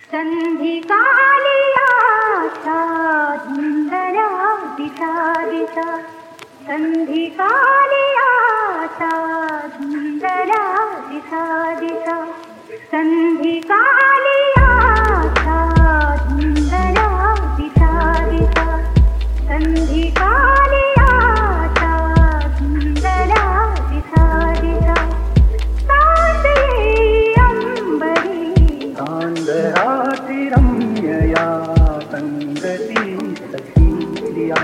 संधिकाली आशा धुंदल्या दिशा दिशा, संधिकाली आशा धुंदल्या दिशा दिशा, संधिकाली आशा धुंदल्या दिशा दिशा, संधिकाली आशा धुंदल्या दिशा दिशा. रम्यया संगती सखीया,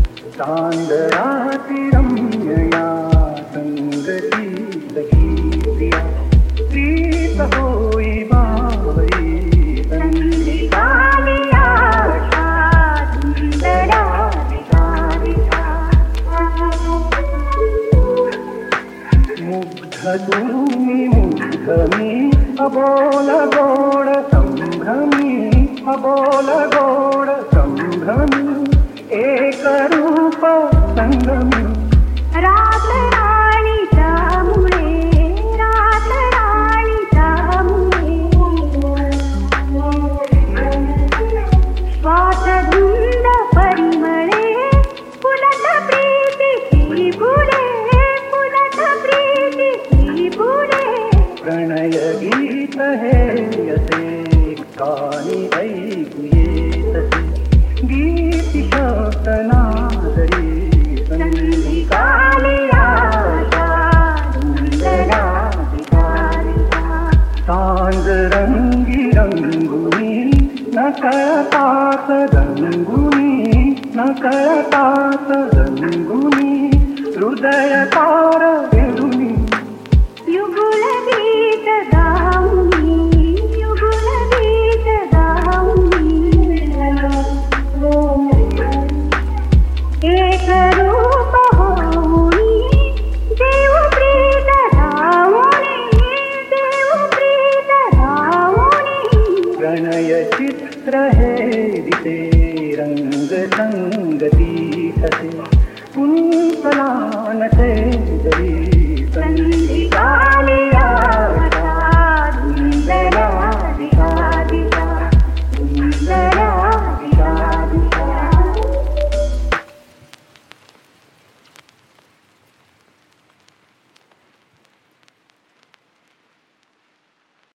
चांदरातिरम्यया संगती सखीया, प्रीत होई बावरी संधिकाली आशा धुंदल्या दिशा दिशा. मुग्ध तुम्ही मुग्ध मी अबोल गोड संभ्रमी, अबोल गोड संभ्रमी, एक रूप संगमी. रात राणीच्या मुळे, रात राणीच्या मुळे, श्वास धुंद परिमळे, फुलत प्रीतीची फुले, फुलत प्रीतीची फुले. प्रणय गीत हे असे कानी ऐकू येतसे, गीत शब्दनादरी संधिकाली आशा धुंदल्या दिशा दिशा. सांज रंगी रंगुनी नकळतात रंगुनी, नकळतात रंगुनी, हृदय तार वेरुनी. युगुल गीत गाऊनी, युगुल गीत गाऊनी, एक रूप होऊनी, देव प्रीत धावुनी, देव प्रीत धावुनी. प्रणय चित्र हे दिसे रंग संगती ठसे, कुंतलानसे जरी संधिकाली